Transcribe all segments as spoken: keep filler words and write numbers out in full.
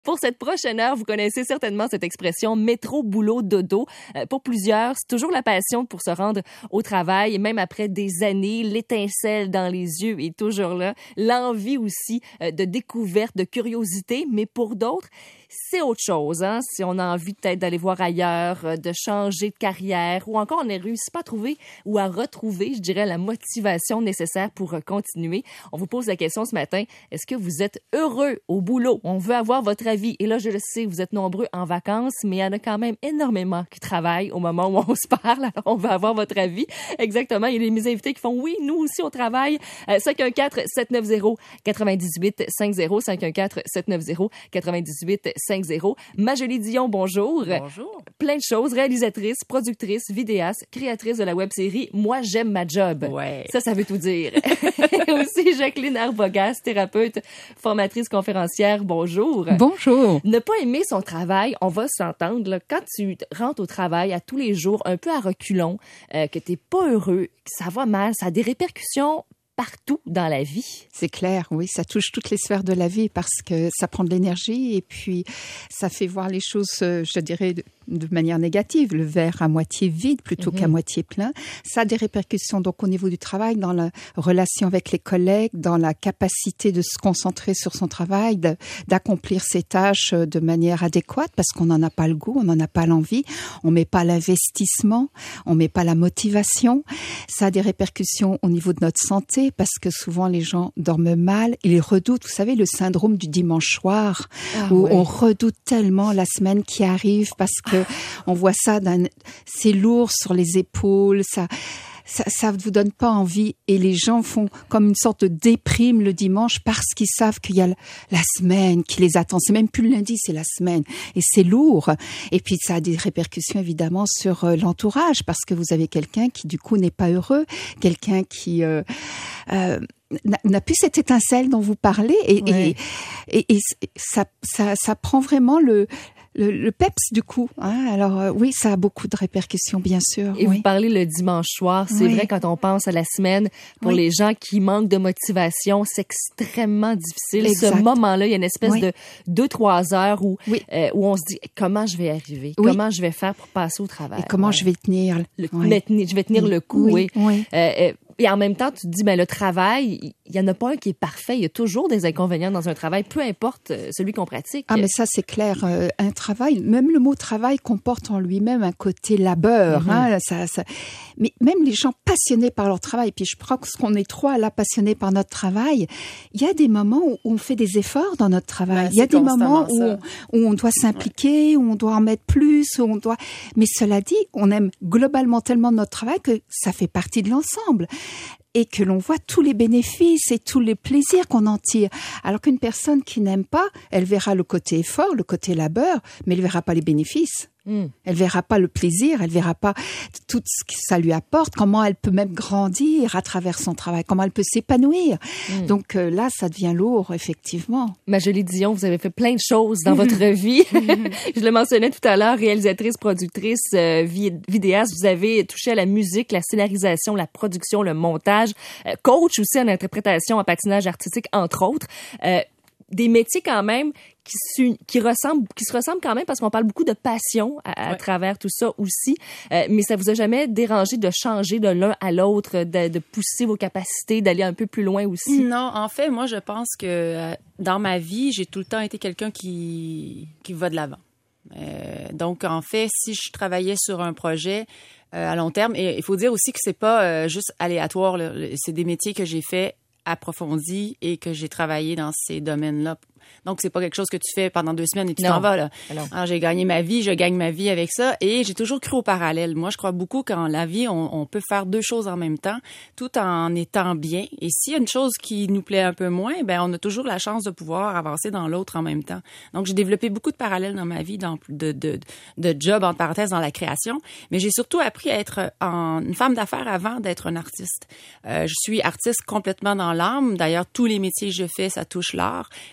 Pour cette prochaine heure, vous connaissez certainement cette expression métro, boulot, dodo. Euh, pour plusieurs, c'est toujours la passion pour se rendre au travail, et même après des années, l'étincelle dans les yeux est toujours là. L'envie aussi euh, de découverte, de curiosité, mais pour d'autres, c'est autre chose. Hein? Si on a envie peut-être d'aller voir ailleurs, euh, de changer de carrière, ou encore on ne réussit pas à trouver ou à retrouver, je dirais, la motivation nécessaire pour euh, continuer. On vous pose la question ce matin, est-ce que vous êtes heureux au boulot? On veut avoir votre avis. Et là, je le sais, vous êtes nombreux en vacances, mais il y en a quand même énormément qui travaillent au moment où on se parle. Alors, on veut avoir votre avis. Exactement. Il y a mes invités qui font oui, nous aussi, on travaille. Euh, cinq un quatre, sept neuf zéro, neuf huit cinq zéro, cinq un quatre, sept neuf zéro, neuf huit cinq zéro. Majolie Dion, bonjour. Bonjour. Plein de choses. Réalisatrice, productrice, vidéaste, créatrice de la web-série Moi, j'aime ma job. Ouais. Ça, ça veut tout dire. Aussi, Jacqueline Arbogas, thérapeute, formatrice, conférencière. Bonjour. Bonjour. Ne pas aimer son travail, on va s'entendre. Là, quand tu rentres au travail à tous les jours, un peu à reculons, euh, que t'es pas heureux, que ça va mal, ça a des répercussions partout dans la vie. C'est clair, oui, ça touche toutes les sphères de la vie parce que ça prend de l'énergie et puis ça fait voir les choses, je dirais, de, de manière négative, le verre à moitié vide plutôt mm-hmm. qu'à moitié plein. Ça a des répercussions donc au niveau du travail, dans la relation avec les collègues, dans la capacité de se concentrer sur son travail, de, d'accomplir ses tâches de manière adéquate parce qu'on n'en a pas le goût, on n'en a pas l'envie, on met pas l'investissement, on met pas la motivation. Ça a des répercussions au niveau de notre santé parce que souvent les gens dorment mal, ils redoutent, vous savez, le syndrome du dimanche soir ah, où ouais. on redoute tellement la semaine qui arrive parce que on voit ça, d'un, c'est lourd sur les épaules, ça, ça, ça vous donne pas envie et les gens font comme une sorte de déprime le dimanche parce qu'ils savent qu'il y a la semaine qui les attend. C'est même plus le lundi, c'est la semaine et c'est lourd. Et puis ça a des répercussions évidemment sur euh, l'entourage parce que vous avez quelqu'un qui du coup n'est pas heureux, quelqu'un qui euh, euh, n'a, n'a plus cette étincelle dont vous parlez et, ouais. et, et, et ça, ça, ça prend vraiment le Le, le peps du coup, hein. Alors euh, oui, ça a beaucoup de répercussions bien sûr. Et oui. vous parlez le dimanche soir, c'est oui. vrai quand on pense à la semaine, pour oui. les gens qui manquent de motivation, c'est extrêmement difficile. Exact. Ce moment-là, il y a une espèce oui. de deux trois heures où oui. euh, où on se dit comment je vais arriver, oui. comment je vais faire pour passer au travail. Et comment ouais. je vais tenir, le, oui. tenir je vais tenir oui. le coup, oui. oui. oui. Euh, euh, Et en même temps, tu te dis, ben, le travail, il y en a pas un qui est parfait. Il y a toujours des inconvénients dans un travail, peu importe celui qu'on pratique. Ah, mais ça, c'est clair. Euh, un travail, même le mot travail comporte en lui-même un côté labeur. Mm-hmm. Hein, ça, ça... Mais même les gens passionnés par leur travail, puis je crois qu'on est trois là passionnés par notre travail, il y a des moments où on fait des efforts dans notre travail. Ben, il y a des moments où on, où on doit s'impliquer, ouais. où on doit en mettre plus, où on doit... Mais cela dit, on aime globalement tellement notre travail que ça fait partie de l'ensemble. Et que l'on voit tous les bénéfices et tous les plaisirs qu'on en tire. Alors qu'une personne qui n'aime pas, elle verra le côté effort, le côté labeur, mais elle verra pas les bénéfices. Mm. Elle verra pas le plaisir, elle verra pas tout ce que ça lui apporte, comment elle peut même grandir à travers son travail, comment elle peut s'épanouir. Mm. Donc euh, là, ça devient lourd, effectivement. Majolie Dion, vous avez fait plein de choses dans votre vie. Je le mentionnais tout à l'heure, réalisatrice, productrice, euh, vidéaste. Vous avez touché à la musique, la scénarisation, la production, le montage, euh, coach aussi en interprétation, en patinage artistique, entre autres. Euh, des métiers quand même qui se, qui ressemblent, qui se ressemblent quand même parce qu'on parle beaucoup de passion à, à ouais. travers tout ça aussi. Euh, mais ça vous a jamais dérangé de changer de l'un à l'autre, de, de pousser vos capacités, d'aller un peu plus loin aussi? Non, en fait, moi, je pense que euh, dans ma vie, j'ai tout le temps été quelqu'un qui, qui va de l'avant. Euh, donc, en fait, si je travaillais sur un projet euh, à long terme, et il faut dire aussi que c'est pas euh, juste aléatoire, là, c'est des métiers que j'ai fait approfondis et que j'ai travaillé dans ces domaines-là. Donc, c'est pas quelque chose que tu fais pendant deux semaines et tu non. t'en vas, là. Non. Alors, j'ai gagné ma vie, je gagne ma vie avec ça et j'ai toujours cru au parallèle. Moi, je crois beaucoup qu'en la vie, on, on peut faire deux choses en même temps, tout en étant bien. Et s'il y a une chose qui nous plaît un peu moins, ben, on a toujours la chance de pouvoir avancer dans l'autre en même temps. Donc, j'ai développé beaucoup de parallèles dans ma vie, dans, de, de, de job, entre parenthèses, dans la création. Mais j'ai surtout appris à être en, une femme d'affaires avant d'être un artiste. Euh, je suis artiste complètement dans l'âme. D'ailleurs, tous les métiers que je fais, ça touche l'art. Euh, mais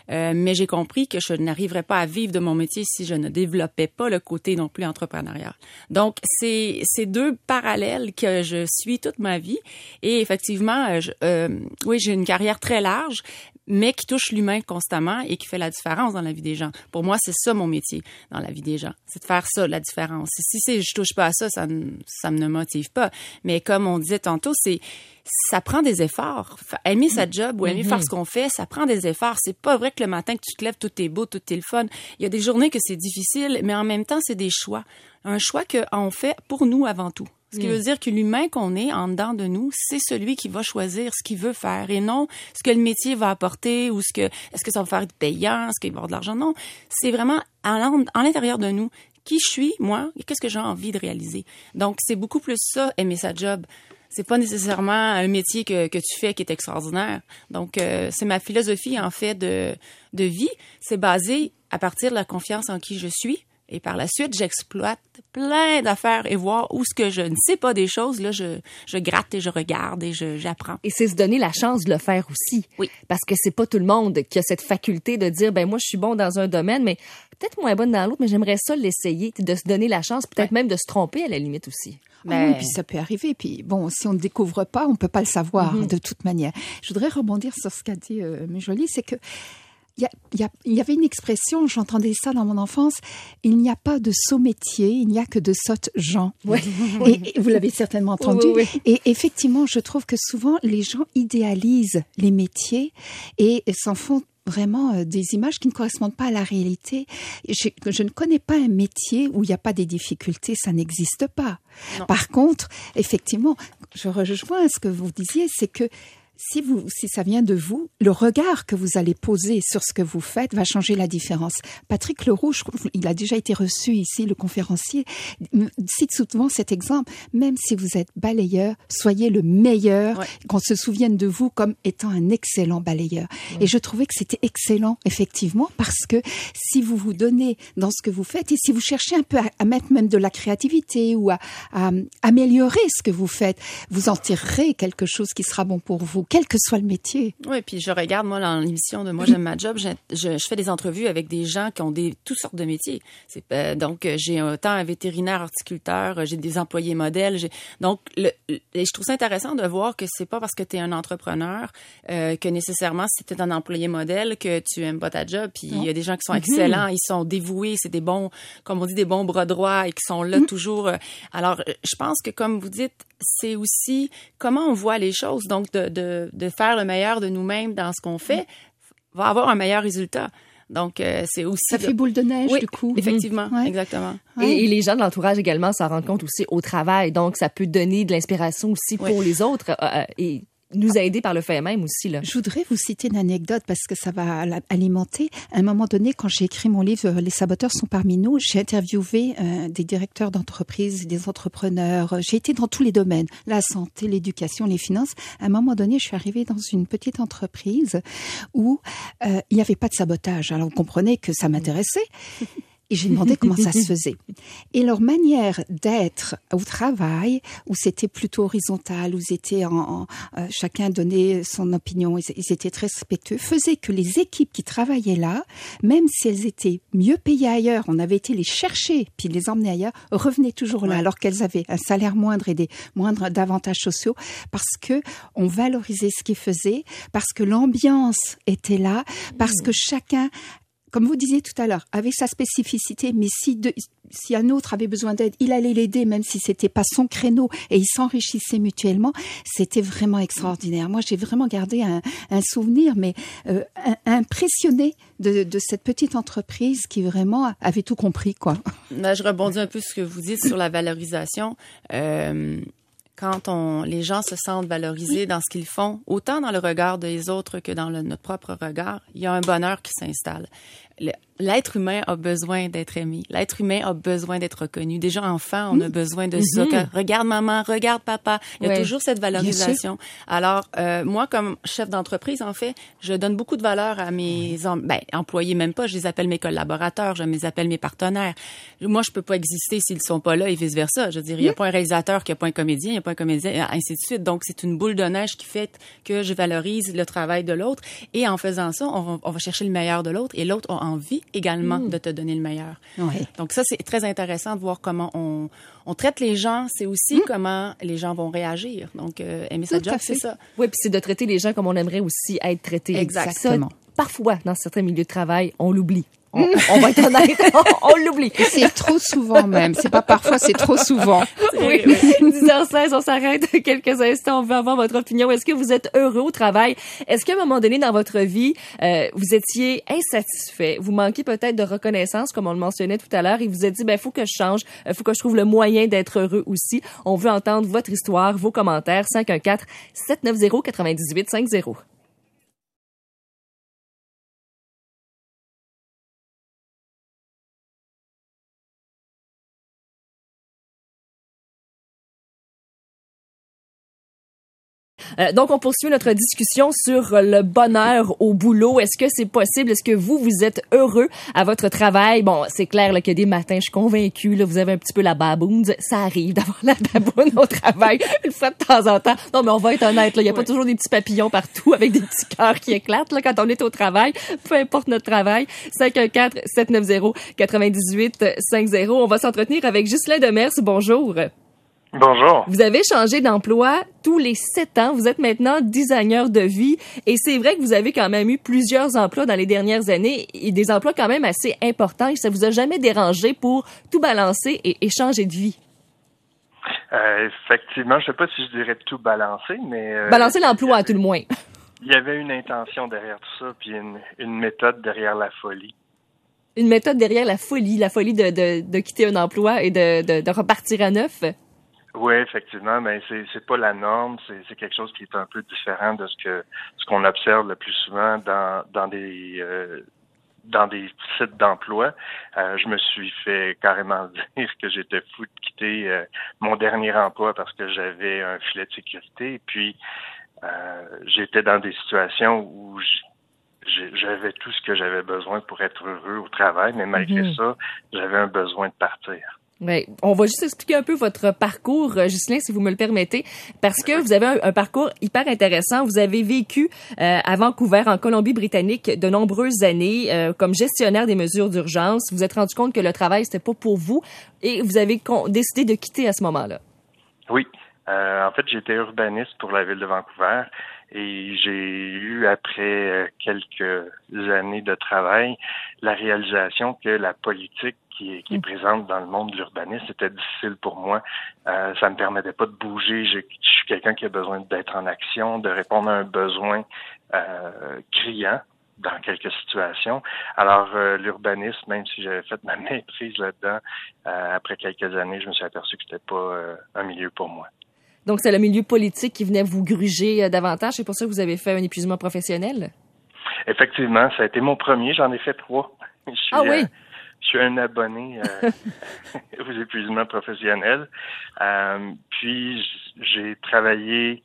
mais j'ai compris que je n'arriverais pas à vivre de mon métier si je ne développais pas le côté non plus entrepreneurial. Donc, c'est c'est deux parallèles que je suis toute ma vie. Et effectivement, je, euh, oui, j'ai une carrière très large, mais qui touche l'humain constamment et qui fait la différence dans la vie des gens. Pour moi, c'est ça mon métier dans la vie des gens. C'est de faire ça, la différence. Si c'est, je touche pas à ça, ça, ça me motive pas. Mais comme on disait tantôt, c'est, ça prend des efforts. Aimer sa job ou aimer mm-hmm. faire ce qu'on fait, ça prend des efforts. C'est pas vrai que le matin que tu te lèves, tout est beau, tout est le fun. Il y a des journées que c'est difficile, mais en même temps, c'est des choix. Un choix qu'on fait pour nous avant tout. Ce qui mm. veut dire que l'humain qu'on est en dedans de nous, c'est celui qui va choisir ce qu'il veut faire et non ce que le métier va apporter ou ce que, est-ce que ça va faire être payant, est-ce qu'il va y avoir de l'argent. Non, c'est vraiment à l'intérieur de nous. Qui je suis, moi, et qu'est-ce que j'ai envie de réaliser. Donc, c'est beaucoup plus ça, aimer sa job. C'est pas nécessairement un métier que, que tu fais qui est extraordinaire. Donc, euh, c'est ma philosophie, en fait, de, de vie. C'est basé à partir de la confiance en qui je suis. Et par la suite, j'exploite plein d'affaires et voir où ce que je ne sais pas des choses, là, je, je gratte et je regarde et je, j'apprends. Et c'est se donner la chance de le faire aussi. Oui. Parce que c'est pas tout le monde qui a cette faculté de dire, ben moi, je suis bon dans un domaine, mais peut-être moins bonne dans l'autre, mais j'aimerais ça l'essayer, de se donner la chance, peut-être ouais. même de se tromper à la limite aussi. Mais... Ah oui, puis ça peut arriver. Puis bon, si on ne découvre pas, on peut pas le savoir mm-hmm. de toute manière. Je voudrais rebondir sur ce qu'a dit euh, Méjolie, c'est que Il y, a, il, y a, il y avait une expression, j'entendais ça dans mon enfance, il n'y a pas de sots métiers, il n'y a que de sottes gens. Ouais. Et, et vous l'avez certainement entendu. Oui, oui. Et effectivement, je trouve que souvent, les gens idéalisent les métiers et, et s'en font vraiment euh, des images qui ne correspondent pas à la réalité. Je, je ne connais pas un métier où il n'y a pas des difficultés, ça n'existe pas. Non. Par contre, effectivement, je rejoins ce que vous disiez, c'est que Si, vous, si ça vient de vous, le regard que vous allez poser sur ce que vous faites va changer la différence. Patrick Leroux, je, il a déjà été reçu ici, le conférencier, cite souvent cet exemple. Même si vous êtes balayeur, soyez le meilleur, ouais. qu'on se souvienne de vous comme étant un excellent balayeur. Ouais. Et je trouvais que c'était excellent, effectivement, parce que si vous vous donnez dans ce que vous faites et si vous cherchez un peu à, à mettre même de la créativité ou à, à, à améliorer ce que vous faites, vous en tirerez quelque chose qui sera bon pour vous, quel que soit le métier. Oui, puis je regarde, moi, dans l'émission de Moi, j'aime ma job, je, je, je fais des entrevues avec des gens qui ont des toutes sortes de métiers. C'est, euh, donc, j'ai autant un vétérinaire, horticulteur, j'ai des employés modèles. J'ai, donc, le, et je trouve ça intéressant de voir que c'est pas parce que tu es un entrepreneur euh, que nécessairement, si tu es un employé modèle, que tu aimes pas ta job. Puis il y a des gens qui sont excellents, mm-hmm. ils sont dévoués, c'est des bons, comme on dit, des bons bras droits et qui sont là mm-hmm. toujours. Alors, je pense que, comme vous dites, c'est aussi comment on voit les choses. Donc, de, de, de faire le meilleur de nous-mêmes dans ce qu'on fait va avoir un meilleur résultat. Donc, euh, c'est aussi... Ça de... fait boule de neige, oui, du coup. Effectivement, ouais. exactement. Ouais. Et, et les gens de l'entourage également s'en rendent compte aussi au travail. Donc, ça peut donner de l'inspiration aussi pour ouais. les autres. Euh, et nous aider par le fait même aussi, là. Je voudrais vous citer une anecdote parce que ça va alimenter. À un moment donné, quand j'ai écrit mon livre « Les saboteurs sont parmi nous », j'ai interviewé euh, des directeurs d'entreprise, des entrepreneurs. J'ai été dans tous les domaines, la santé, l'éducation, les finances. À un moment donné, je suis arrivée dans une petite entreprise où euh, il n'y avait pas de sabotage. Alors, vous comprenez que ça m'intéressait. Et j'ai demandé comment ça se faisait. Et leur manière d'être au travail, où c'était plutôt horizontal, où ils étaient en, en euh, chacun donnait son opinion, ils, ils étaient très respectueux, faisait que les équipes qui travaillaient là, même si elles étaient mieux payées ailleurs, on avait été les chercher puis les emmener ailleurs, revenaient toujours là, ouais. alors qu'elles avaient un salaire moindre et des moindres d'avantages sociaux, parce que on valorisait ce qu'ils faisaient, parce que l'ambiance était là, parce mmh. que chacun, comme vous disiez tout à l'heure, avait sa spécificité, mais si, de, si un autre avait besoin d'aide, il allait l'aider, même si c'était pas son créneau, et ils s'enrichissaient mutuellement. C'était vraiment extraordinaire. Moi, j'ai vraiment gardé un, un souvenir, mais euh, impressionné de, de cette petite entreprise qui vraiment avait tout compris, quoi. Là, je rebondis un peu sur ce que vous dites sur la valorisation. Euh... Quand on, les gens se sentent valorisés dans ce qu'ils font, autant dans le regard des autres que dans le, notre propre regard, il y a un bonheur qui s'installe. Le, l'être humain a besoin d'être aimé. L'être humain a besoin d'être reconnu. Déjà enfant, on a besoin de ça. Mm-hmm. Que, regarde maman, regarde papa. Il y a ouais. toujours cette valorisation. Alors, euh, moi, comme chef d'entreprise, en fait, je donne beaucoup de valeur à mes em- ben, employés, même pas. Je les appelle mes collaborateurs, je les appelle mes partenaires. Moi, je peux pas exister s'ils sont pas là et vice-versa. Je veux dire, il y a pas un réalisateur qui a pas un comédien, il y a pas un comédien, ainsi de suite. Donc, c'est une boule de neige qui fait que je valorise le travail de l'autre. Et en faisant ça, on va, on va chercher le meilleur de l'autre et l'autre a envie également mmh. de te donner le meilleur. Oui. Donc ça, c'est très intéressant de voir comment on, on traite les gens. C'est aussi mmh. comment les gens vont réagir. Donc, euh, aimer sa job, c'est ça. Oui, puis c'est de traiter les gens comme on aimerait aussi être traités. Exactement. Ça, parfois, dans certains milieux de travail, on l'oublie. On, on va être honnête, on, on l'oublie. Et c'est trop souvent même. C'est pas parfois, c'est trop souvent. Oui, dix heures seize, on s'arrête quelques instants. On veut avoir votre opinion. Est-ce que vous êtes heureux au travail? Est-ce qu'à un moment donné dans votre vie, euh, vous étiez insatisfait? Vous manquez peut-être de reconnaissance, comme on le mentionnait tout à l'heure, et vous vous êtes dit, ben, faut que je change, euh, faut que je trouve le moyen d'être heureux aussi. On veut entendre votre histoire, vos commentaires. cinq un quatre, sept neuf zéro, neuf huit cinq zéro. Euh, donc, on poursuit notre discussion sur le bonheur au boulot. Est-ce que c'est possible? Est-ce que vous, vous êtes heureux à votre travail? Bon, c'est clair là, que des matins, je suis convaincue, là, vous avez un petit peu la baboune. Ça arrive d'avoir la baboune au travail une fois de temps en temps. Non, mais on va être honnête, il n'y a ouais. pas toujours des petits papillons partout avec des petits cœurs qui éclatent là, quand on est au travail, peu importe notre travail. cinq un quatre, sept neuf zéro, neuf huit cinq zéro. On va s'entretenir avec Ghislain Demers. Bonjour. Bonjour. Vous avez changé d'emploi tous les sept ans. Vous êtes maintenant designer de vie. Et c'est vrai que vous avez quand même eu plusieurs emplois dans les dernières années et des emplois quand même assez importants. Et ça vous a jamais dérangé pour tout balancer et, et changer de vie? Euh, effectivement, je sais pas si je dirais tout balancer, mais... Euh, balancer l'emploi, à tout le moins. Il y avait une intention derrière tout ça, puis une, une méthode derrière la folie. Une méthode derrière la folie, la folie de, de, de quitter un emploi et de, de, de repartir à neuf? Oui, effectivement, mais c'est c'est pas la norme, c'est c'est quelque chose qui est un peu différent de ce que ce qu'on observe le plus souvent dans dans des euh, dans des sites d'emploi. Euh, je me suis fait carrément dire que j'étais fou de quitter euh, mon dernier emploi parce que j'avais un filet de sécurité. Et puis euh, j'étais dans des situations où j'avais tout ce que j'avais besoin pour être heureux au travail, mais malgré mm-hmm. ça, j'avais un besoin de partir. Ouais, on va juste expliquer un peu votre parcours, Ghislain, si vous me le permettez, parce que vous avez un, un parcours hyper intéressant. Vous avez vécu euh, à Vancouver, en Colombie-Britannique, de nombreuses années euh, comme gestionnaire des mesures d'urgence. Vous vous êtes rendu compte que le travail, c'était pas pour vous et vous avez con- décidé de quitter à ce moment-là. Oui. Euh, en fait, j'étais urbaniste pour la ville de Vancouver et j'ai eu, après quelques années de travail, la réalisation que la politique qui est, qui est présente dans le monde de l'urbanisme était difficile pour moi. Euh, ça me permettait pas de bouger. Je, je suis quelqu'un qui a besoin d'être en action, de répondre à un besoin euh, criant dans quelques situations. Alors, euh, l'urbanisme, même si j'avais fait ma maîtrise là-dedans, euh, après quelques années, je me suis aperçu que c'était pas euh, un milieu pour moi. Donc, c'est le milieu politique qui venait vous gruger euh, davantage. C'est pour ça que vous avez fait un épuisement professionnel? Effectivement, ça a été mon premier. J'en ai fait trois. Je suis, ah oui? Euh, je suis un abonné euh, aux épuisements professionnels. Euh, puis, j'ai travaillé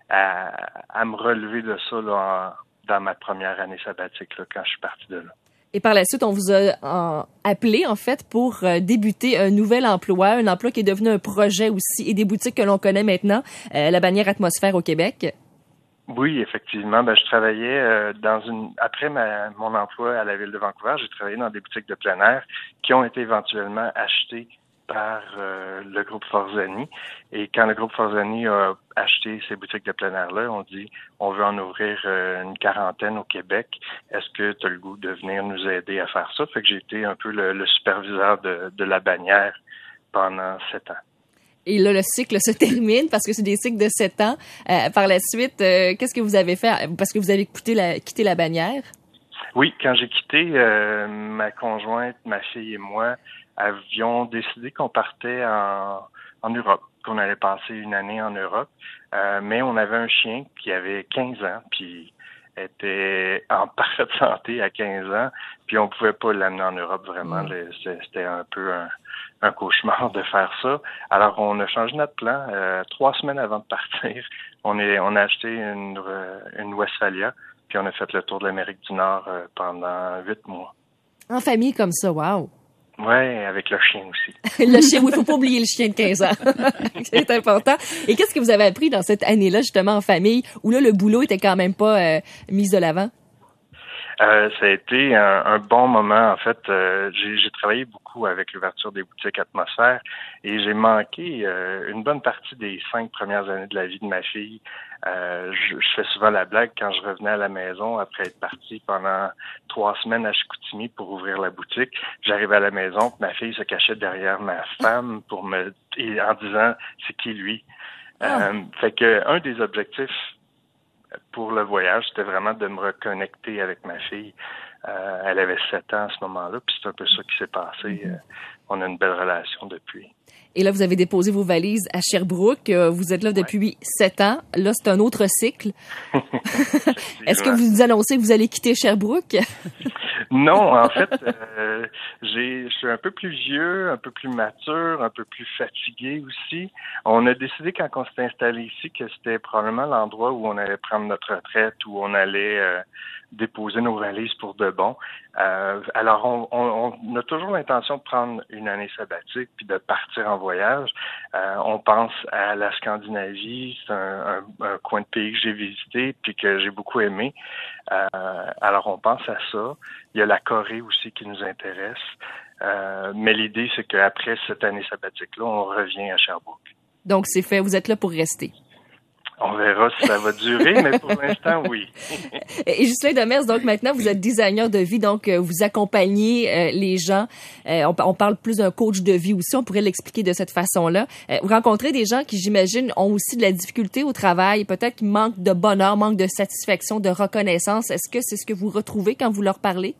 à, à me relever de ça là, en, dans ma première année sabbatique là, quand je suis parti de là. Et par la suite, on vous a en, appelé, en fait, pour euh, débuter un nouvel emploi, un emploi qui est devenu un projet aussi, et des boutiques que l'on connaît maintenant, euh, la bannière Atmosphère au Québec. Oui, effectivement. Ben, je travaillais euh, dans une... Après ma, mon emploi à la ville de Vancouver, j'ai travaillé dans des boutiques de plein air qui ont été éventuellement achetées par euh, le groupe Forzani. Et quand le groupe Forzani a acheté ces boutiques de plein air-là, on dit on veut en ouvrir euh, une quarantaine au Québec. Est-ce que tu as le goût de venir nous aider à faire ça? Fait que j'ai été un peu le, le superviseur de, de la bannière pendant sept ans. Et là, le cycle se termine parce que c'est des cycles de sept ans. Euh, par la suite, euh, qu'est-ce que vous avez fait? Parce que vous avez quitté la, quitté la bannière. Oui, quand j'ai quitté, euh, ma conjointe, ma fille et moi avions décidé qu'on partait en, en Europe, qu'on allait passer une année en Europe. Euh, mais on avait un chien qui avait quinze ans, puis était en parfaite santé à quinze ans, puis on pouvait pas l'amener en Europe vraiment. Mm. Le, c'était un peu un, un cauchemar de faire ça. Alors, on a changé notre plan. Euh, trois semaines avant de partir, on est, on a acheté une, une Westphalia, puis on a fait le tour de l'Amérique du Nord euh, pendant huit mois. En famille comme ça, wow! Ouais, avec le chien aussi. Le chien, oui, il faut pas oublier le chien de quinze ans. C'est important. Et qu'est-ce que vous avez appris dans cette année-là, justement, en famille, où là, le boulot était quand même pas euh, mis de l'avant? Euh, ça a été un, un bon moment. En fait, euh, j'ai, j'ai travaillé beaucoup avec l'ouverture des boutiques Atmosphère et j'ai manqué euh, une bonne partie des cinq premières années de la vie de ma fille. Euh, je, je fais souvent la blague quand je revenais à la maison après être parti pendant trois semaines à Chicoutimi pour ouvrir la boutique. J'arrivais à la maison, ma fille se cachait derrière ma femme pour me et en disant c'est qui lui. Ah. Euh, fait que un des objectifs pour le voyage, c'était vraiment de me reconnecter avec ma fille. Euh, elle avait sept ans à ce moment-là, puis c'est un peu ça qui s'est passé. Mm-hmm. Euh, on a une belle relation depuis. Et là, vous avez déposé vos valises à Sherbrooke. Vous êtes là depuis ouais. sept ans. Là, c'est un autre cycle. Est-ce que vous annoncez que vous allez quitter Sherbrooke? Non, en fait, euh, j'ai, je suis un peu plus vieux, un peu plus mature, un peu plus fatigué aussi. On a décidé quand on s'est installé ici que c'était probablement l'endroit où on allait prendre notre retraite, où on allait euh, déposer nos valises pour de bon. Euh, alors, on, on, on a toujours l'intention de prendre une année sabbatique puis de partir en voyage. Euh, on pense à la Scandinavie, c'est un, un, un coin de pays que j'ai visité puis que j'ai beaucoup aimé. Euh, alors, on pense à ça. Il y a la Corée aussi qui nous intéresse. Euh, mais l'idée, c'est qu'après cette année sabbatique-là, on revient à Sherbrooke. Donc, c'est fait. Vous êtes là pour rester. On verra si ça va durer, mais pour l'instant, oui. Et Ghislain Demers, donc maintenant, vous êtes designer de vie, donc euh, vous accompagnez euh, les gens. Euh, on, on parle plus d'un coach de vie aussi, on pourrait l'expliquer de cette façon-là. Euh, vous rencontrez des gens qui, j'imagine, ont aussi de la difficulté au travail, peut-être qu'ils manquent de bonheur, manquent de satisfaction, de reconnaissance. Est-ce que c'est ce que vous retrouvez quand vous leur parlez?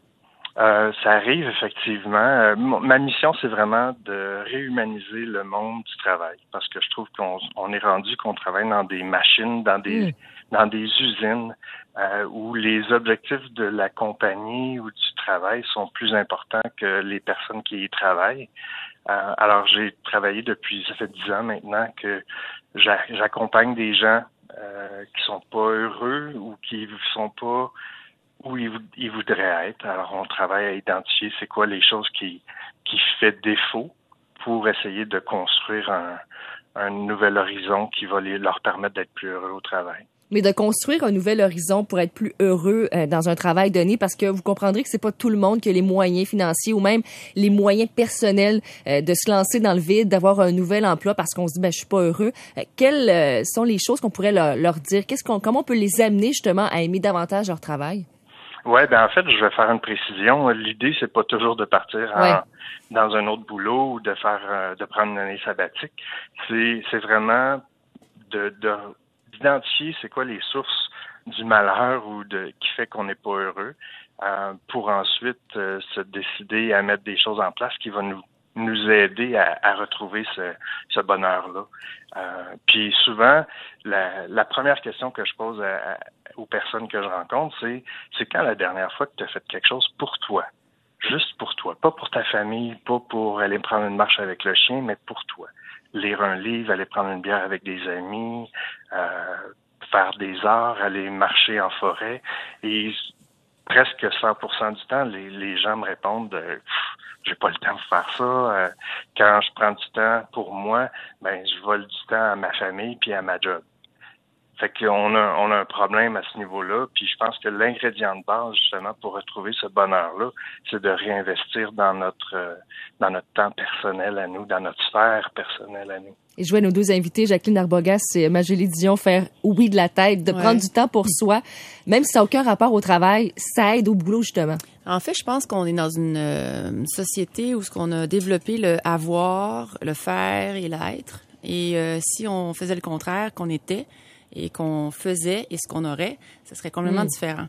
Euh, ça arrive effectivement. Euh, ma mission, c'est vraiment de réhumaniser le monde du travail, parce que je trouve qu'on on est rendu qu'on travaille dans des machines, dans des mmh. dans des usines euh, où les objectifs de la compagnie ou du travail sont plus importants que les personnes qui y travaillent. Euh, alors, j'ai travaillé depuis, ça fait dix ans maintenant que j'a, j'accompagne des gens euh, qui sont pas heureux ou qui sont pas où ils, ils voudraient être. Alors, on travaille à identifier c'est quoi les choses qui qui fait défaut pour essayer de construire un, un nouvel horizon qui va les, leur permettre d'être plus heureux au travail. Mais de construire un nouvel horizon pour être plus heureux euh, dans un travail donné, parce que vous comprendrez que c'est pas tout le monde qui a les moyens financiers ou même les moyens personnels euh, de se lancer dans le vide, d'avoir un nouvel emploi parce qu'on se dit ben je suis pas heureux. Euh, quelles euh, sont les choses qu'on pourrait leur, leur dire? Qu'est-ce qu'on, comment on peut les amener justement à aimer davantage leur travail? Ouais, ben en fait, je vais faire une précision. L'idée, c'est pas toujours de partir en, ouais. dans un autre boulot ou de faire euh, de prendre une année sabbatique. C'est c'est vraiment de, de d'identifier c'est quoi les sources du malheur ou de qui fait qu'on n'est pas heureux, euh, pour ensuite euh, se décider à mettre des choses en place qui vont nous nous aider à, à retrouver ce, ce bonheur-là. Euh, puis souvent, la, la première question que je pose à, à, aux personnes que je rencontre, c'est c'est quand la dernière fois que tu as fait quelque chose pour toi? Juste pour toi. Pas pour ta famille, pas pour aller prendre une marche avec le chien, mais pour toi. Lire un livre, aller prendre une bière avec des amis, euh, faire des arts, aller marcher en forêt. Et presque cent pour cent du temps, les, les gens me répondent euh, « j'ai pas le temps de faire ça. Euh, quand je prends du temps pour moi, ben je vole du temps à ma famille puis à ma job. » Fait qu'on a, on a un problème à ce niveau-là, puis je pense que l'ingrédient de base, justement, pour retrouver ce bonheur-là, c'est de réinvestir dans notre euh, dans notre temps personnel à nous, dans notre sphère personnelle à nous. Et je vois nos deux invités, Jacqueline Arbogas et Magélie Dion, faire oui de la tête, de ouais. prendre du temps pour soi, même si ça n'a aucun rapport au travail, ça aide au boulot, justement. En fait, je pense qu'on est dans une euh, société où ce qu'on a développé le avoir, le faire et l'être. Et euh, si on faisait le contraire, qu'on était et qu'on faisait et ce qu'on aurait, ce serait complètement mmh. différent.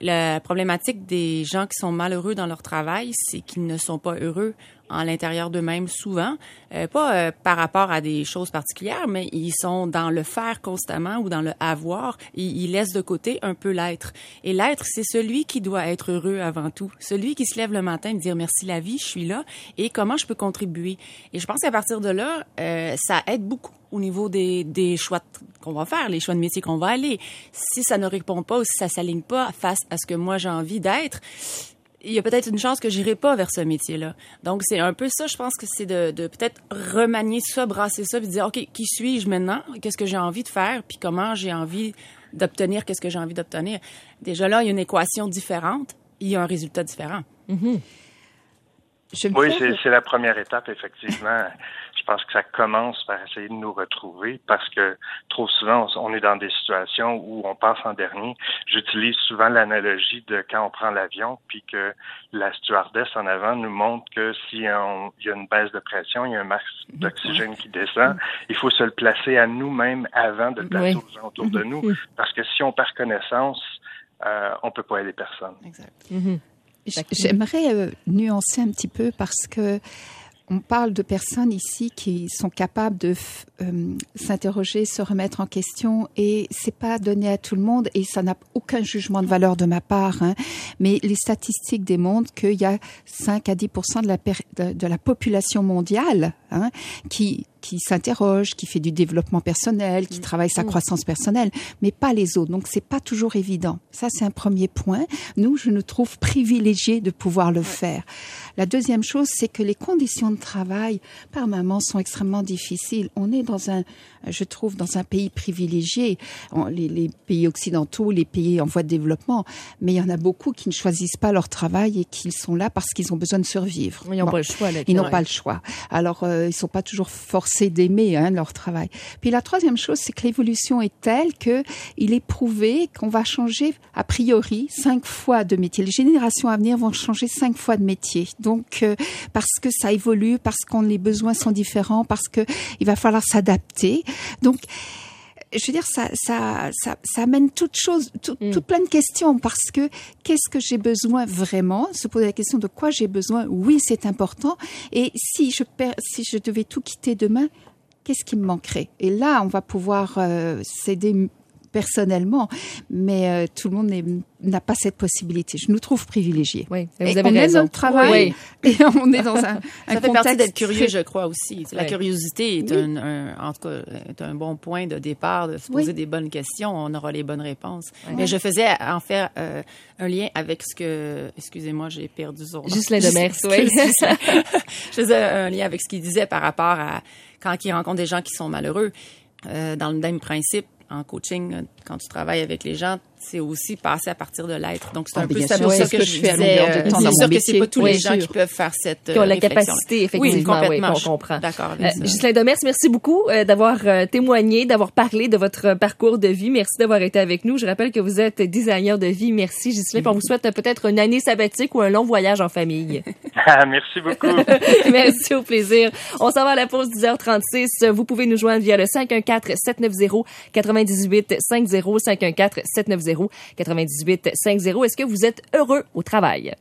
La problématique des gens qui sont malheureux dans leur travail, c'est qu'ils ne sont pas heureux en l'intérieur d'eux-mêmes souvent, euh, pas euh, par rapport à des choses particulières, mais ils sont dans le faire constamment ou dans le avoir. Ils, ils laissent de côté un peu l'être. Et l'être, c'est celui qui doit être heureux avant tout. Celui qui se lève le matin et dire merci la vie, je suis là et comment je peux contribuer. Et je pense qu'à partir de là, euh, ça aide beaucoup au niveau des, des choix qu'on va faire, les choix de métier qu'on va aller. Si ça ne répond pas ou si ça s'aligne pas face à ce que moi j'ai envie d'être, il y a peut-être une chance que j'irai pas vers ce métier-là. Donc, c'est un peu ça, je pense que c'est de, de peut-être remanier ça, brasser ça, puis dire, OK, qui suis-je maintenant? Qu'est-ce que j'ai envie de faire? Puis comment j'ai envie d'obtenir? Qu'est-ce que j'ai envie d'obtenir? Déjà là, il y a une équation différente. Il y a un résultat différent. Mm-hmm. Je me Oui, fais- c'est, c'est la première étape, effectivement. Je pense que ça commence par essayer de nous retrouver parce que trop souvent, on est dans des situations où on passe en dernier. J'utilise souvent l'analogie de quand on prend l'avion puis que la stewardess en avant nous montre que si on, il y a une baisse de pression, il y a un max d'oxygène qui descend, il faut se le placer à nous-mêmes avant de le placer Oui. aux gens autour de nous parce que si on perd connaissance, euh, on peut pas aider personne. Exact. Mm-hmm. J- J'aimerais euh, nuancer un petit peu parce que on parle de personnes ici qui sont capables de f- euh, s'interroger, se remettre en question, et c'est pas donné à tout le monde, et ça n'a aucun jugement de valeur de ma part, hein. Mais les statistiques démontrent qu'il y a cinq à dix pour cent de la, per- de, de la population mondiale, hein, qui qui s'interroge, qui fait du développement personnel, qui travaille sa croissance personnelle, mais pas les autres. Donc, c'est pas toujours évident. Ça, c'est un premier point. Nous, je nous trouve privilégiés de pouvoir le faire. La deuxième chose, c'est que les conditions de travail, par moment, sont extrêmement difficiles. On est dans un, je trouve, dans un pays privilégié. On- les, les pays occidentaux, les pays en voie de développement, mais il y en a beaucoup qui ne choisissent pas leur travail et qui sont là parce qu'ils ont besoin de survivre. Ils n'ont Bon. pas le choix. Là, Ils n'ont ouais. pas le choix. Alors, euh, ils sont pas toujours forcés d'aimer hein, leur travail. Puis la troisième chose, c'est que l'évolution est telle que il est prouvé qu'on va changer a priori cinq fois de métier. Les générations à venir vont changer cinq fois de métier. Donc, euh, parce que ça évolue, parce que les besoins sont différents, parce que il va falloir s'adapter. Donc, je veux dire, ça, ça, ça, ça amène toute chose, tout, Mm. toute plein de questions parce que qu'est-ce que j'ai besoin vraiment? Se poser la question de quoi j'ai besoin. Oui, c'est important. Et si je perds, si je devais tout quitter demain, qu'est-ce qui me manquerait? Et là, on va pouvoir euh, s'aider personnellement, mais euh, tout le monde n'est- n'a pas cette possibilité. Je nous trouve privilégiés. Oui, Et vous avez on raison. aime notre travail et on est dans un, un Ça fait contexte partie d'être curieux, très- je crois aussi. La Ouais. curiosité est, Oui. un, un- en tout cas, est un bon point de départ, de se Oui. poser des bonnes questions. On aura les bonnes réponses. Ouais. Mais je faisais en faire euh, un lien avec ce que... Excusez-moi, j'ai perdu son nom. Ghislain Demers, oui. Ghislain. Je faisais un lien avec ce qu'il disait par rapport à quand il rencontre des gens qui sont malheureux. Euh, dans le même principe, en coaching, quand tu travailles avec les gens, c'est aussi passer à partir de l'être. Donc, c'est Ah, un peu bien ça sûr, pour c'est ça ce que, que je je fais à disais. longueur de euh, temps C'est dans sûr mon que c'est métier. pas tous Oui, les gens sûr. qui peuvent faire cette Qui ont la réflexion-là. capacité, Oui, effectivement. Oui, complètement. on Je suis comprend. D'accord avec Euh, ça. Ghislain Demers, merci beaucoup euh, d'avoir euh, témoigné, d'avoir parlé de votre euh, parcours de vie. Merci d'avoir été avec nous. Je rappelle que vous êtes designer de vie. Merci, Ghislain. Puis on vous souhaite euh, peut-être une année sabbatique ou un long voyage en famille. Ah, merci beaucoup. Merci, au plaisir. On s'en va à la pause dix heures trente-six. Vous pouvez nous joindre via le cinq un quatre, sept neuf zéro, neuf huit cinq zéro, cinq un quatre, sept neuf zéro, neuf huit cinq zéro. Est-ce que vous êtes heureux au travail?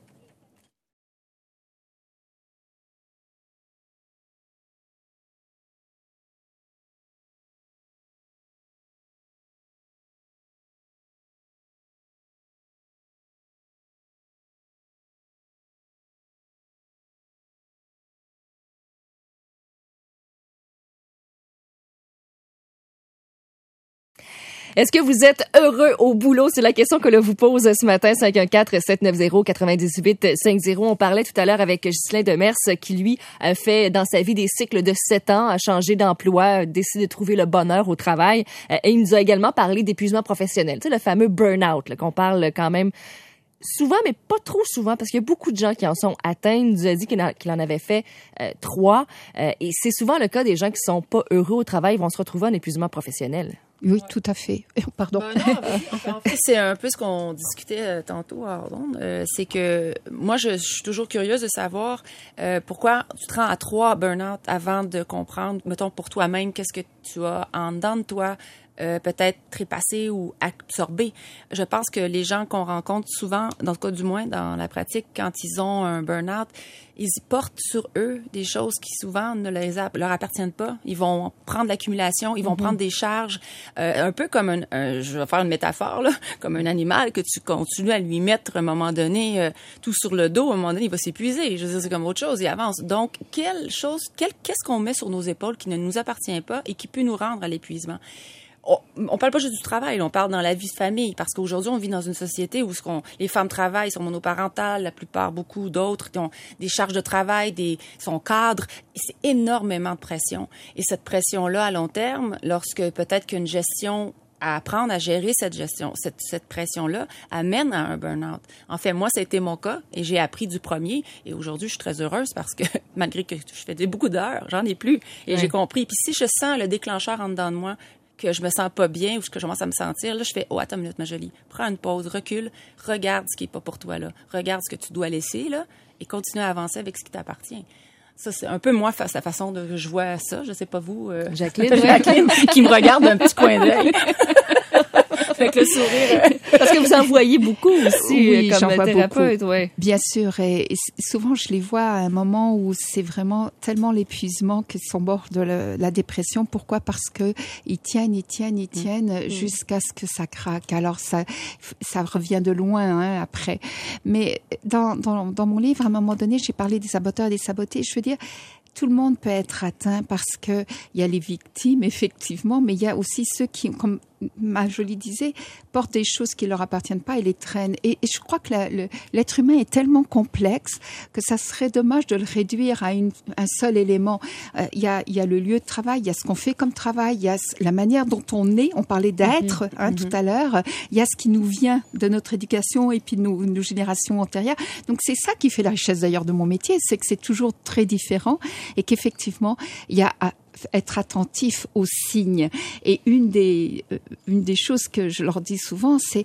Est-ce que vous êtes heureux au boulot? C'est la question que l'on vous pose ce matin. cinq un quatre, sept neuf zéro, neuf huit cinq zéro. On parlait tout à l'heure avec Ghislain Demers qui, lui, a fait dans sa vie des cycles de sept ans, a changé d'emploi, a décidé de trouver le bonheur au travail. Et il nous a également parlé d'épuisement professionnel. Tu sais, le fameux burn-out, là, qu'on parle quand même souvent, mais pas trop souvent, parce qu'il y a beaucoup de gens qui en sont atteints. Il nous a dit qu'il en, qu'il en avait fait euh, trois. Euh, et c'est souvent le cas des gens qui sont pas heureux au travail, vont se retrouver en épuisement professionnel. Oui, tout à fait. Pardon. Ben non, ben, en fait, c'est un peu ce qu'on discutait euh, tantôt à Ordonne. Euh, c'est que moi, je, je suis toujours curieuse de savoir euh, pourquoi tu te rends à trois burn-out avant de comprendre, mettons, pour toi-même, qu'est-ce que tu as en dedans de toi, euh, peut-être trépassés ou absorbés. Je pense que les gens qu'on rencontre souvent, dans le cas du moins dans la pratique, quand ils ont un burn-out, ils y portent sur eux des choses qui souvent ne les a- leur appartiennent pas. Ils vont prendre l'accumulation, ils vont mm-hmm. prendre des charges, euh, un peu comme un, un, je vais faire une métaphore là, comme un animal que tu continues à lui mettre à un moment donné euh, tout sur le dos. À un moment donné, il va s'épuiser. Je veux dire, c'est comme autre chose, il avance. Donc, quelle chose, quel, qu'est-ce qu'on met sur nos épaules qui ne nous appartient pas et qui peut nous rendre à l'épuisement? On, on parle pas juste du travail, on parle dans la vie de famille, parce qu'aujourd'hui, on vit dans une société où ce qu'on, les femmes travaillent, sont monoparentales, la plupart, beaucoup d'autres, qui ont des charges de travail, des, sont cadres. Et c'est énormément de pression. Et cette pression-là, à long terme, lorsque peut-être qu'une gestion à apprendre à gérer cette gestion, cette, cette pression-là, amène à un burn-out. En fait, moi, ça a été mon cas et j'ai appris du premier. Et aujourd'hui, je suis très heureuse parce que malgré que je faisais beaucoup d'heures, j'en ai plus. Et oui. j'ai compris. Puis si je sens le déclencheur en dedans de moi, que je me sens pas bien ou que je commence à me sentir, là, je fais « Oh, attends une minute, ma jolie. Prends une pause, recule, regarde ce qui est pas pour toi, là. Regarde ce que tu dois laisser, là, et continue à avancer avec ce qui t'appartient. » Ça, c'est un peu moi, face à la façon de je vois ça. Je sais pas vous. Euh, Jacqueline, Jacqueline qui me regarde d'un petit coin d'œil. Avec le sourire. Parce que vous en voyez beaucoup aussi, oui, comme j'en thérapeute. Ouais. Bien sûr. Et, et souvent, je les vois à un moment où c'est vraiment tellement l'épuisement qu'ils sont morts de la, la dépression. Pourquoi? Parce que ils tiennent, ils tiennent, ils tiennent mmh. jusqu'à ce que ça craque. Alors, ça, ça revient de loin, hein, après. Mais dans, dans, dans mon livre, à un moment donné, j'ai parlé des saboteurs et des sabotés. Je veux dire, tout le monde peut être atteint parce que il y a les victimes, effectivement, mais il y a aussi ceux qui, comme ma jolie disait, portent des choses qui leur appartiennent pas et les traînent. Et, et je crois que la, le, l'être humain est tellement complexe que ça serait dommage de le réduire à une, un seul élément. Euh, il y a, il y a le lieu de travail, il y a ce qu'on fait comme travail, il y a la manière dont on est. On parlait d'être, mm-hmm. hein, mm-hmm. tout à l'heure. Il y a ce qui nous vient de notre éducation et puis de nos, nos générations antérieures. Donc c'est ça qui fait la richesse d'ailleurs de mon métier, c'est que c'est toujours très différent et qu'effectivement il y a à être attentif aux signes. Et une des, euh, une des choses que je leur dis souvent, c'est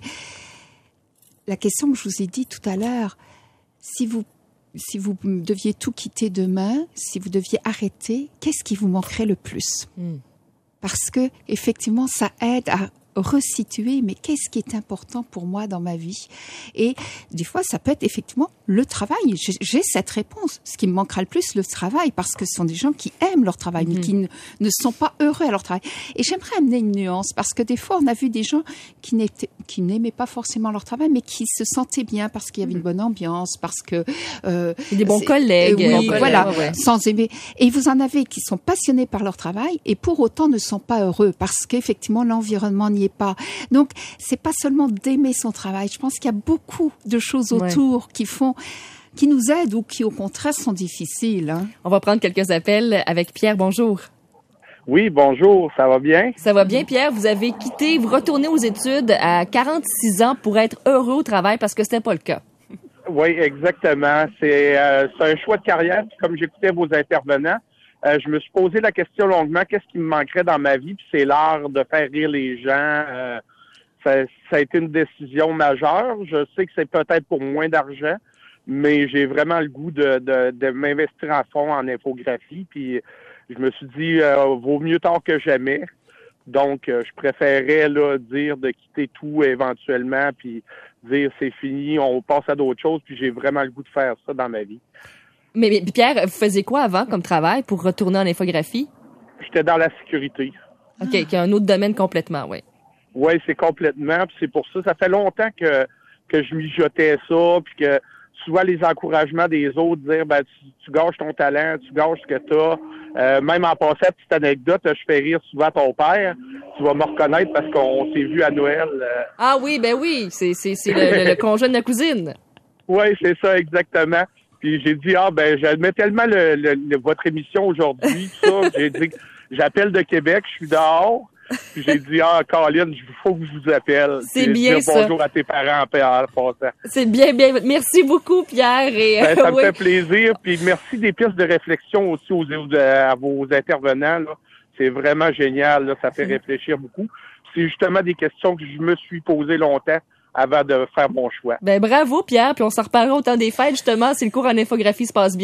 la question que je vous ai dit tout à l'heure. Si vous, si vous deviez tout quitter demain, si vous deviez arrêter, qu'est-ce qui vous manquerait le plus? Mm. Parce que, effectivement, ça aide à resituer, mais qu'est-ce qui est important pour moi dans ma vie? Et des fois, ça peut être effectivement le travail. J'ai, j'ai cette réponse. Ce qui me manquera le plus, le travail, parce que ce sont des gens qui aiment leur travail, mmh. mais qui ne, ne sont pas heureux à leur travail. Et j'aimerais amener une nuance, parce que des fois, on a vu des gens qui n'étaient, qui n'aimaient pas forcément leur travail, mais qui se sentaient bien parce qu'il y avait mmh. une bonne ambiance, parce que euh, des bons collègues, euh, oui, bons voilà, collègues, ouais. sans aimer. Et vous en avez qui sont passionnés par leur travail et pour autant ne sont pas heureux, parce qu'effectivement, l'environnement n'y est pas. Donc, c'est pas seulement d'aimer son travail. Je pense qu'il y a beaucoup de choses autour ouais. qui font, qui nous aident ou qui, au contraire, sont difficiles. Hein. On va prendre quelques appels avec Pierre. Bonjour. Oui, bonjour. Ça va bien? Ça va bien, Pierre. Vous avez quitté, vous retournez aux études à quarante-six ans pour être heureux au travail parce que c'était pas le cas. Oui, exactement. C'est, euh, c'est un choix de carrière. Puis comme j'écoutais vos intervenants, Euh, je me suis posé la question longuement, qu'est-ce qui me manquerait dans ma vie? Puis c'est l'art de faire rire les gens. Euh, ça, ça a été une décision majeure. Je sais que c'est peut-être pour moins d'argent, mais j'ai vraiment le goût de, de, de m'investir à fond en infographie. Puis je me suis dit, euh, vaut mieux tard que jamais. Donc, euh, je préférais là dire de quitter tout éventuellement, puis dire c'est fini, on passe à d'autres choses. Puis j'ai vraiment le goût de faire ça dans ma vie. Mais, mais Pierre, vous faisiez quoi avant comme travail pour retourner en infographie? J'étais dans la sécurité. OK, qui est un autre domaine complètement, oui. Oui, c'est complètement. Puis c'est pour ça. Ça fait longtemps que, que je mijotais ça, puis que souvent les encouragements des autres, dire ben tu, tu gâches ton talent, tu gâches ce que tu as. Euh, même en passant, petite anecdote, je fais rire souvent ton père. Tu vas me reconnaître parce qu'on s'est vu à Noël. Euh... Ah oui, ben oui, c'est, c'est, c'est le, le, le conjoint de la cousine. Oui, c'est ça, exactement. Puis j'ai dit, ah ben j'admets tellement le, le, le, votre émission aujourd'hui, ça. J'ai dit, j'appelle de Québec, je suis dehors. Puis j'ai dit, ah, Caroline, il faut que je vous appelle. C'est puis bien dire ça. Bonjour à tes parents en passant. C'est bien, bien. Merci beaucoup, Pierre. Et, ben, ça me oui. fait plaisir. Puis merci des pistes de réflexion aussi aux, aux, à vos intervenants. Là. C'est vraiment génial. Là. Ça fait réfléchir beaucoup. C'est justement des questions que je me suis posées longtemps avant de faire mon choix. Ben bravo, Pierre. Puis on s'en reparlera au temps des fêtes, justement, si le cours en infographie se passe bien.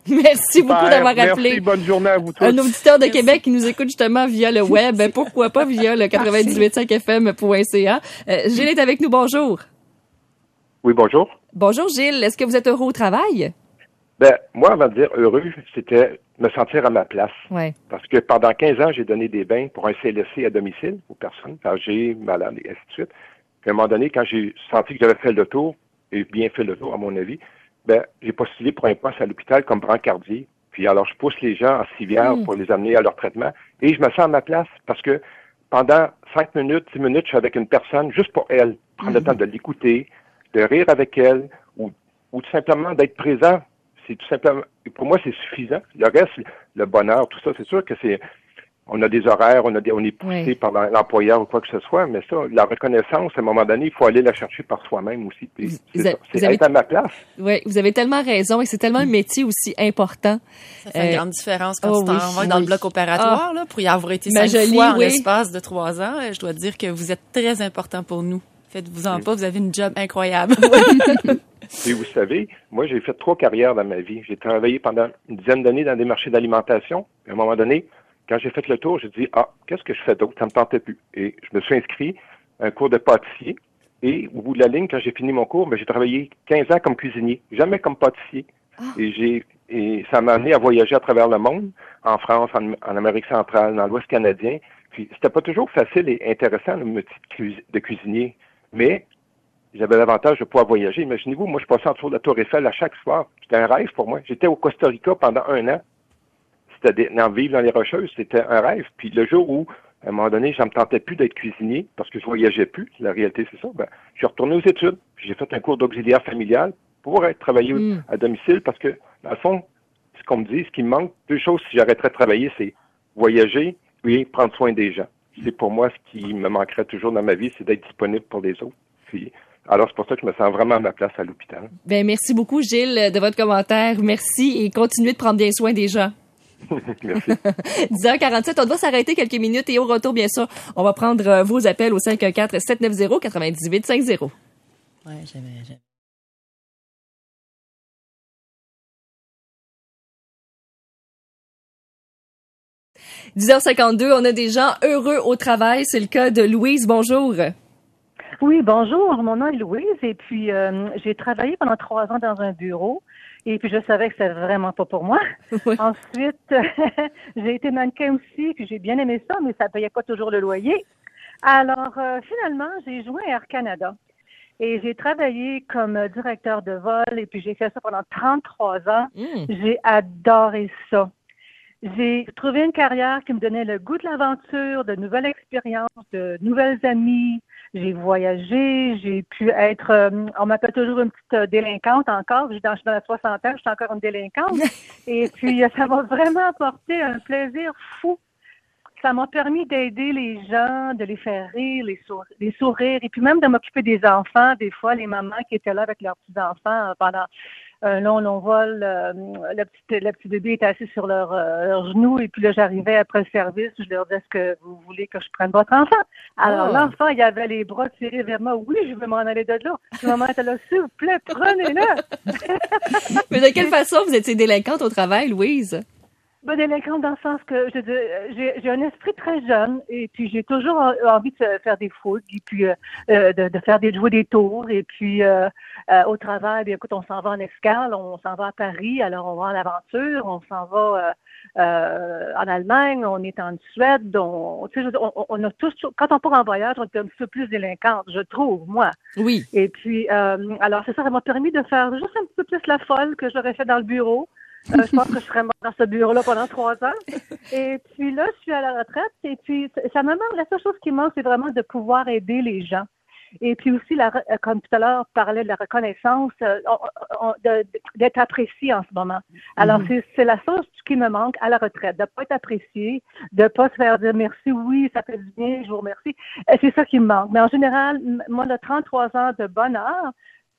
Merci beaucoup Super. d'avoir Merci, appelé. bonne journée à vous tous. Un auditeur de Merci. Québec qui nous écoute justement via le web. Pourquoi pas via le quatre-vingt-dix-huit cinq F M point C A. Euh, Gilles est avec nous. Bonjour. Oui, bonjour. Bonjour Gilles. Est-ce que vous êtes heureux au travail? Ben, moi, avant de dire heureux, c'était me sentir à ma place. Ouais. Parce que pendant quinze ans, j'ai donné des bains pour un C L S C à domicile aux personnes âgées, malades et ainsi de suite. Puis à un moment donné, quand j'ai senti que j'avais fait le tour, et bien fait le tour à mon avis, ben, j'ai postulé pour un poste à l'hôpital comme brancardier. Puis alors, je pousse les gens en civière Mm. pour les amener à leur traitement. Et je me sens à ma place parce que pendant cinq minutes, dix minutes, je suis avec une personne juste pour elle. Prendre Mm. le temps de l'écouter, de rire avec elle ou, ou tout simplement d'être présent. C'est tout simplement, pour moi, c'est suffisant. Le reste, le bonheur, tout ça, c'est sûr que c'est, on a des horaires, on a des, on est poussé Oui. par l'employeur ou quoi que ce soit, mais ça, la reconnaissance, à un moment donné, il faut aller la chercher par soi-même aussi. Puis Vous- c'est vous ça. avez- C'est vous avez- être à ma place. Oui, vous avez tellement raison et c'est tellement un métier aussi important. Ça fait une Euh, grande différence quand oh tu t'en oui, vas dans oui. le bloc opératoire. Là, pour y avoir été Ma cinq jolie, fois en oui. l'espace de trois ans, je dois dire que vous êtes très important pour nous. Faites-vous-en pas, vous avez une job incroyable. Et vous savez, moi, j'ai fait trois carrières dans ma vie. J'ai travaillé pendant une dizaine d'années dans des marchés d'alimentation. À un moment donné, quand j'ai fait le tour, j'ai dit, ah, qu'est-ce que je fais d'autre? Ça me tentait plus. Et je me suis inscrit à un cours de pâtissier. Et au bout de la ligne, quand j'ai fini mon cours, ben, j'ai travaillé quinze ans comme cuisinier, jamais comme pâtissier. Et j'ai et ça m'a amené à voyager à travers le monde, en France, en, en Amérique centrale, dans l'Ouest canadien. Puis c'était pas toujours facile et intéressant le métier de, cuis- de cuisinier, mais j'avais l'avantage de pouvoir voyager. Imaginez-vous, moi je passais en dessous de la Tour Eiffel à chaque soir. C'était un rêve pour moi. J'étais au Costa Rica pendant un an. C'était des, en vivre dans les Rocheuses, c'était un rêve. Puis le jour où, à un moment donné, ça me tentait plus d'être cuisinier parce que je voyageais plus, la réalité c'est ça, ben, je suis retourné aux études. Puis j'ai fait un cours d'auxiliaire familial pour être travailler Mm. à domicile parce que, dans le fond, ce qu'on me dit, ce qui me manque, deux choses si j'arrêterais de travailler, c'est voyager et prendre soin des gens. C'est pour moi ce qui me manquerait toujours dans ma vie, c'est d'être disponible pour les autres. Puis, alors c'est pour ça que je me sens vraiment à ma place à l'hôpital. Ben, merci beaucoup, Gilles, de votre commentaire. Merci et continuez de prendre bien soin des gens. Merci. dix heures quarante-sept, on doit s'arrêter quelques minutes et au retour, bien sûr, on va prendre euh, vos appels au cinq un quatre, sept neuf zéro, neuf huit cinq zéro. Ouais, j'aimais, j'aimais. dix heures cinquante-deux, on a des gens heureux au travail. C'est le cas de Louise. Bonjour. Oui, bonjour. Mon nom est Louise et puis euh, j'ai travaillé pendant trois ans dans un bureau et puis je savais que c'était vraiment pas pour moi. Oui. Ensuite, j'ai été mannequin aussi puis j'ai bien aimé ça, mais ça payait pas toujours le loyer. Alors euh, finalement, j'ai joué à Air Canada et j'ai travaillé comme directeur de vol et puis j'ai fait ça pendant trente-trois ans. Mm. J'ai adoré ça. J'ai trouvé une carrière qui me donnait le goût de l'aventure, de nouvelles expériences, de nouvelles amies. J'ai voyagé, j'ai pu être, euh, on m'appelle toujours une petite euh, délinquante encore. Je suis dans, je suis dans la soixantaine, je suis encore une délinquante. Et puis, euh, ça m'a vraiment apporté un plaisir fou. Ça m'a permis d'aider les gens, de les faire rire, les, sour- les sourires, et puis même de m'occuper des enfants. Des fois, les mamans qui étaient là avec leurs petits-enfants euh, pendant un long, long vol, euh, le, petit, le petit bébé était assis sur leur, euh, leur genou, et puis là, j'arrivais après le service, je leur disais, est-ce que vous voulez que je prenne votre enfant? Alors, Oh. l'enfant, il avait les bras tirés vers moi. Oui, je veux m'en aller de là. Puis maman était là, s'il vous plaît, prenez-le. Mais de quelle façon vous étiez délinquante au travail, Louise? Ben, délinquante dans le sens que je dis, j'ai, j'ai un esprit très jeune et puis j'ai toujours en- envie de faire des fouilles et puis euh, euh, de, de faire des jouer des tours et puis euh, euh, au travail, bien écoute, on s'en va en escale, on s'en va à Paris, alors on va en aventure, on s'en va euh, euh, en Allemagne, on est en Suède, on, tu sais, je veux dire, on, on a tous, quand on part en voyage, on est un petit peu plus délinquante, je trouve, moi. Oui. Et puis, euh, alors c'est ça, ça m'a permis de faire juste un petit peu plus la folle que j'aurais fait dans le bureau. Euh, je pense que je serais morte dans ce bureau-là pendant trois ans. Et puis là, je suis à la retraite. Et puis, ça me manque. La seule chose qui manque, c'est vraiment de pouvoir aider les gens. Et puis aussi, la, comme tout à l'heure, on parlait de la reconnaissance, euh, on, on, de, d'être apprécié en ce moment. Alors, mm-hmm. c'est, c'est la chose qui me manque à la retraite, de ne pas être apprécié, de ne pas se faire dire merci, oui, ça fait du bien, je vous remercie. Et c'est ça qui me manque. Mais en général, moi, de trente-trois ans de bonheur,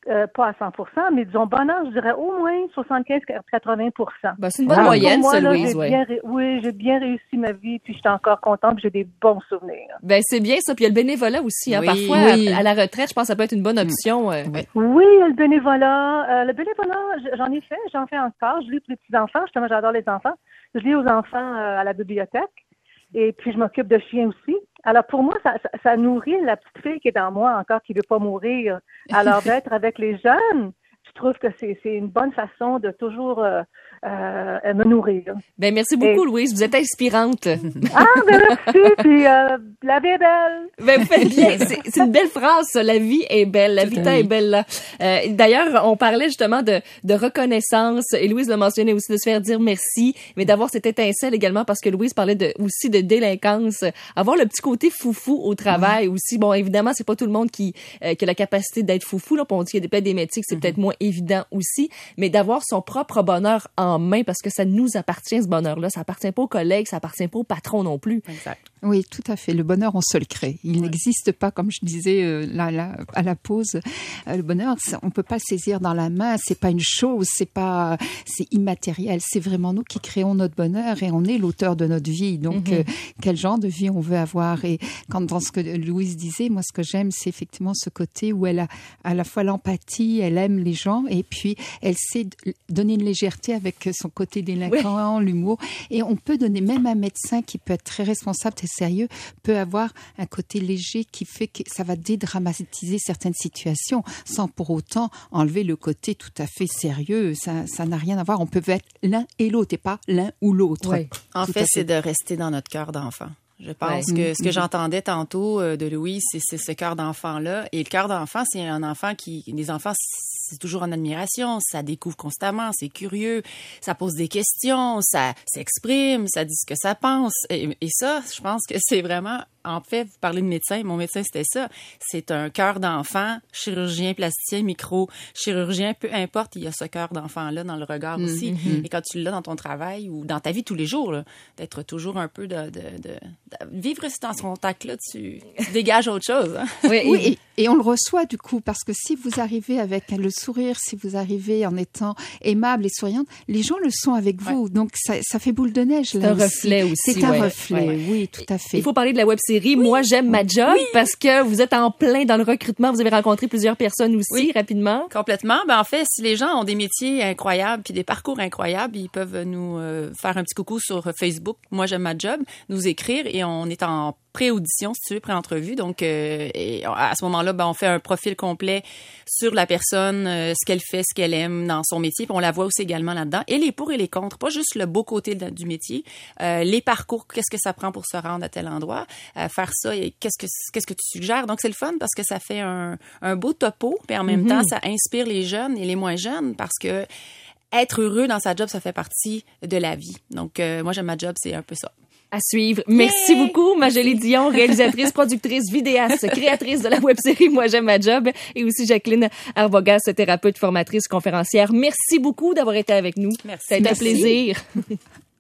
euh, pas à cent pour cent, mais disons bonheur, je dirais au moins soixante-quinze à quatre-vingts pour cent. Ben, c'est une bonne Alors, moyenne, moi, ça, là, Louise. J'ai ouais. bien, oui, j'ai bien réussi ma vie, puis je suis encore contente, puis j'ai des bons souvenirs. Ben c'est bien ça. Puis il y a le bénévolat aussi. Hein. Oui, Parfois, oui. à, à la retraite, je pense que ça peut être une bonne option. Euh. Oui. Oui, le bénévolat. Euh, le bénévolat, j'en ai fait, j'en fais encore. Je lis pour les petits-enfants. Justement, j'adore les enfants. Je lis aux enfants euh, à la bibliothèque. Et puis, je m'occupe de chiens aussi. Alors, pour moi, ça, ça, ça nourrit la petite fille qui est en moi encore, qui veut pas mourir. Alors, d'être avec les jeunes, je trouve que c'est, c'est une bonne façon de toujours euh, euh, me nourrir. Ben merci beaucoup, Et... Louise. Vous êtes inspirante. Ah, ben merci. Puis, euh, la vie est belle. Ben vous faites bien. C'est, c'est une belle phrase, ça. La vie est belle. La vita est belle, là. Euh, d'ailleurs, on parlait justement de, de reconnaissance. Et Louise le mentionnait aussi, de se faire dire merci, mais d'avoir cette étincelle également, parce que Louise parlait de, aussi de délinquance. Avoir le petit côté foufou au travail mmh. aussi. Bon, évidemment, c'est pas tout le monde qui, euh, qui a la capacité d'être foufou, là. Puis on dit qu'il y a peut-être des métiers que c'est mmh. peut-être moins évident aussi. Mais d'avoir son propre bonheur en main, parce que ça nous appartient, ce bonheur-là. Ça appartient pas aux collègues, ça appartient pas au patron non plus. Exact. Oui, tout à fait. Le bonheur, on se le crée. Il ouais. n'existe pas, comme je disais euh, là, là, à la pause. Euh, le bonheur, on peut pas le saisir dans la main. C'est pas une chose, c'est pas, c'est immatériel. C'est vraiment nous qui créons notre bonheur et on est l'auteur de notre vie. Donc, mm-hmm. euh, quel genre de vie on veut avoir? Et quand dans ce que Louise disait, moi, ce que j'aime, c'est effectivement ce côté où elle a à la fois l'empathie, elle aime les gens et puis elle sait donner une légèreté avec son côté délinquant, oui. l'humour. Et on peut donner, même un médecin qui peut être très responsable, très sérieux, peut avoir un côté léger qui fait que ça va dédramatiser certaines situations sans pour autant enlever le côté tout à fait sérieux. Ça, ça n'a rien à voir. On peut être l'un et l'autre et pas l'un ou l'autre. Oui. En fait, c'est de rester dans notre cœur d'enfant. Je pense ouais. que ce que j'entendais tantôt de Louise, c'est, c'est ce cœur d'enfant-là. Et le cœur d'enfant, c'est un enfant qui... Les enfants, c'est toujours en admiration, ça découvre constamment, c'est curieux, ça pose des questions, ça s'exprime, ça dit ce que ça pense. Et, et ça, je pense que c'est vraiment... En fait, vous parlez de médecin, mon médecin, c'était ça. C'est un cœur d'enfant, chirurgien, plasticien, micro, chirurgien, peu importe, il y a ce cœur d'enfant-là dans le regard mmh, aussi. Mmh. Et quand tu l'as dans ton travail ou dans ta vie tous les jours, là, d'être toujours un peu de... de, de, de vivre dans ce contact-là, tu, tu dégages autre chose. Hein? Oui, oui et, et on le reçoit du coup, parce que si vous arrivez avec le sourire, si vous arrivez en étant aimable et souriante, les gens le sont avec vous. Ouais. Donc, ça, ça fait boule de neige. C'est là un aussi. reflet aussi. C'est un ouais. reflet, ouais. oui, tout à fait. Il faut parler de la web-série Oui. Moi, j'aime ma job oui. parce que vous êtes en plein dans le recrutement. Vous avez rencontré plusieurs personnes aussi, oui. rapidement. Complètement. Ben, en fait, si les gens ont des métiers incroyables puis des parcours incroyables, ils peuvent nous euh, faire un petit coucou sur Facebook. Moi, j'aime ma job, nous écrire et on est en pré-audition, si tu veux, pré-entrevue. Donc, euh, et à ce moment-là, ben, on fait un profil complet sur la personne, euh, ce qu'elle fait, ce qu'elle aime dans son métier. Puis on la voit aussi également là-dedans. Et les pour et les contre, pas juste le beau côté de, du métier, euh, les parcours, qu'est-ce que ça prend pour se rendre à tel endroit, euh, faire ça et qu'est-ce que qu'est-ce que tu suggères. Donc, c'est le fun parce que ça fait un, un beau topo, puis en même mm-hmm. temps, ça inspire les jeunes et les moins jeunes parce que être heureux dans sa job, ça fait partie de la vie. Donc, euh, moi, j'aime ma job, c'est un peu ça. À suivre. Merci yeah! beaucoup, Majolie Dion, réalisatrice, productrice, vidéaste, créatrice de la web-série Moi, j'aime ma job, et aussi Jacqueline Arbogas, thérapeute, formatrice, conférencière. Merci beaucoup d'avoir été avec nous. Merci. Ça a été un plaisir.